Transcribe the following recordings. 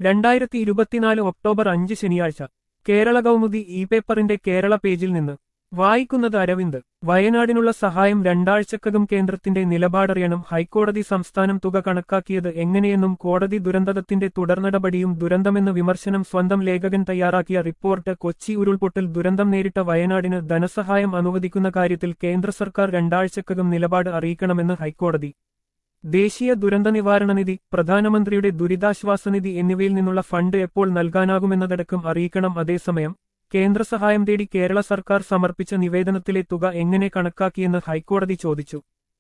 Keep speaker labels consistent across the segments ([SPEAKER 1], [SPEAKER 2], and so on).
[SPEAKER 1] 2024 October 5 ശനിയാഴ്ച കേരള കൗമുദി പേപ്പറിന്റെ കേരള പേജിൽ നിന്ന് വായിക്കുന്നത് അരവിന്ദ്. വയനാടിനുള്ള സഹായം രണ്ടാഴ്ചക്കകം കേന്ദ്രത്തിന്റെ നിലപാടറിയണം. ഹൈക്കോടതി സംസ്ഥാനം തുക കണക്കാക്കിയത് എങ്ങനെയെന്നും കോടതി ദുരന്തത്തിന്റെ തുടർനടപടിയും ദുരന്തമെന്ന് വിമർശനം. സ്വന്തം ലേഖകൻ തയ്യാറാക്കിയ റിപ്പോർട്ട്. കൊച്ചി ഉരുൾപൊട്ടൽ ദുരന്തം നേരിട്ട വയനാടിന് ധനസഹായം അനുവദിക്കുന്ന കാര്യത്തിൽ കേന്ദ്ര സർക്കാർ രണ്ടാഴ്ചക്കകം നിലപാട് അറിയിക്കണമെന്ന് ഹൈക്കോടതി. ദേശീയ ദുരന്ത നിവാരണ നിധി, പ്രധാനമന്ത്രിയുടെ ദുരിതാശ്വാസ നിധി എന്നിവയിൽ നിന്നുള്ള ഫണ്ട് എപ്പോൾ നൽകാനാകുമെന്നതടക്കം അറിയിക്കണം. അതേസമയം കേന്ദ്ര സഹായം തേടി കേരള സർക്കാർ സമർപ്പിച്ച നിവേദനത്തിലെ തുക എങ്ങനെ കണക്കാക്കിയെന്ന് ഹൈക്കോടതി ചോദിച്ചു.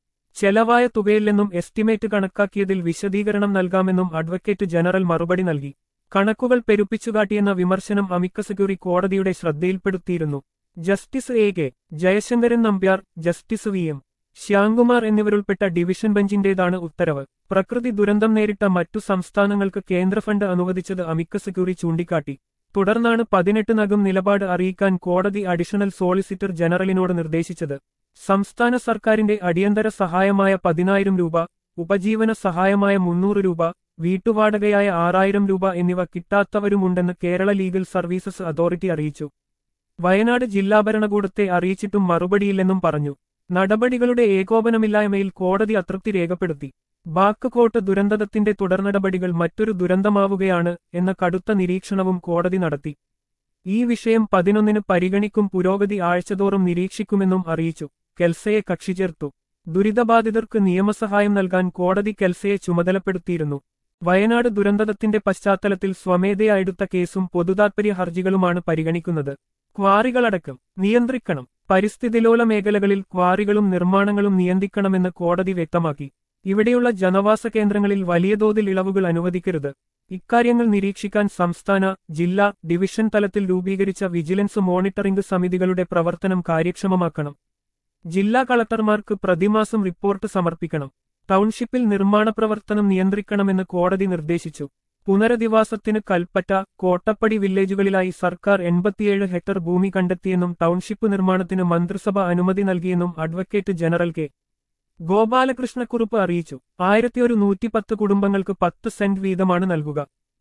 [SPEAKER 1] ചെലവായ തുകയില്ലെന്നും എസ്റ്റിമേറ്റ് കണക്കാക്കിയതിൽ വിശദീകരണം നൽകാമെന്നും അഡ്വക്കേറ്റ് ജനറൽ മറുപടി നൽകി. കണക്കുകൾ പെരുപ്പിച്ചുകാട്ടിയെന്ന വിമർശനം അമിക്കസ് ക്യൂറി കോടതിയുടെ ശ്രദ്ധയിൽപ്പെടുത്തിയിരുന്നു. Justice K Jayasankaran Nambiar, Justice M Shyamkumar എന്നിവരുൾപ്പെട്ട ഡിവിഷൻ ബെഞ്ചിന്റേതാണ് ഉത്തരവ്. പ്രകൃതി ദുരന്തം നേരിട്ട മറ്റു സംസ്ഥാനങ്ങൾക്ക് കേന്ദ്ര ഫണ്ട് അനുവദിച്ചത് അമിക്കസ് ക്യൂറി ചൂണ്ടിക്കാട്ടി. തുടർന്നാണ് 18-നകം നിലപാട് അറിയിക്കാൻ കോടതി അഡീഷണൽ സോളിസിറ്റർ ജനറലിനോട് നിർദ്ദേശിച്ചത്. സംസ്ഥാന സർക്കാരിന്റെ അടിയന്തര സഹായമായ 10,000 രൂപ, ഉപജീവന സഹായമായ 300 രൂപ, വീട്ടുവാടകയായ 6,000 രൂപ എന്നിവ കിട്ടാത്തവരുമുണ്ടെന്ന് കേരള ലീഗൽ സർവീസസ് അതോറിറ്റി അറിയിച്ചു. വയനാട് ജില്ലാ ഭരണകൂടത്തെ അറിയിച്ചിട്ടും മറുപടിയില്ലെന്നും പറഞ്ഞു. നടപടികളുടെ ഏകോപനമില്ലായ്മയിൽ കോടതി അതൃപ്തി രേഖപ്പെടുത്തി. ബാക്ക് ദുരന്തത്തിന്റെ തുടർനടപടികൾ മറ്റൊരു ദുരന്തമാവുകയാണ് എന്ന കടുത്ത നിരീക്ഷണവും കോടതി നടത്തി. ഈ വിഷയം 11-ന് പരിഗണിക്കും. പുരോഗതി ആഴ്ചതോറും നിരീക്ഷിക്കുമെന്നും അറിയിച്ചു. കെൽസയെ കക്ഷി ചേർത്തു. ദുരിതബാധിതർക്ക് നിയമസഹായം നൽകാൻ കോടതി കെൽസയെ ചുമതലപ്പെടുത്തിയിരുന്നു. വയനാട് ദുരന്തത്തിന്റെ പശ്ചാത്തലത്തിൽ സ്വമേധയാ എടുത്ത കേസും പൊതുതാത്പര്യ ഹർജികളുമാണ് പരിഗണിക്കുന്നത്. ക്വാറികളടക്കം നിയന്ത്രിക്കണം. പരിസ്ഥിതിലോല മേഖലകളിൽ ക്വാറികളും നിർമ്മാണങ്ങളും നിയന്ത്രിക്കണമെന്ന് കോടതി വ്യക്തമാക്കി. ഇവിടെയുള്ള ജനവാസ കേന്ദ്രങ്ങളിൽ വലിയ തോതിൽ ഇളവുകൾ അനുവദിക്കരുത്. ഇക്കാര്യങ്ങൾ നിരീക്ഷിക്കാൻ സംസ്ഥാന, ജില്ലാ, ഡിവിഷൻ തലത്തിൽ രൂപീകരിച്ച വിജിലൻസ് മോണിറ്ററിംഗ് സമിതികളുടെ പ്രവർത്തനം കാര്യക്ഷമമാക്കണം. ജില്ലാ കളക്ടർമാർക്ക് പ്രതിമാസം റിപ്പോർട്ട് സമർപ്പിക്കണം. ടൗൺഷിപ്പിൽ നിർമ്മാണ പ്രവർത്തനം നിയന്ത്രിക്കണമെന്ന് കോടതി നിർദ്ദേശിച്ചു. പുനരധിവാസത്തിന് കൽപ്പറ്റ, കോട്ടപ്പടി വില്ലേജുകളിലായി സർക്കാർ 87 ഹെക്ടർ ഭൂമി കണ്ടെത്തിയെന്നും ടൗൺഷിപ്പ് നിർമ്മാണത്തിന് മന്ത്രിസഭ അനുമതി നൽകിയെന്നും അഡ്വക്കേറ്റ് ജനറൽ കെ ഗോപാലകൃഷ്ണക്കുറുപ്പ് അറിയിച്ചു. 1110 കുടുംബങ്ങൾക്ക് 10 സെന്റ് വീതമാണ് നൽകുക.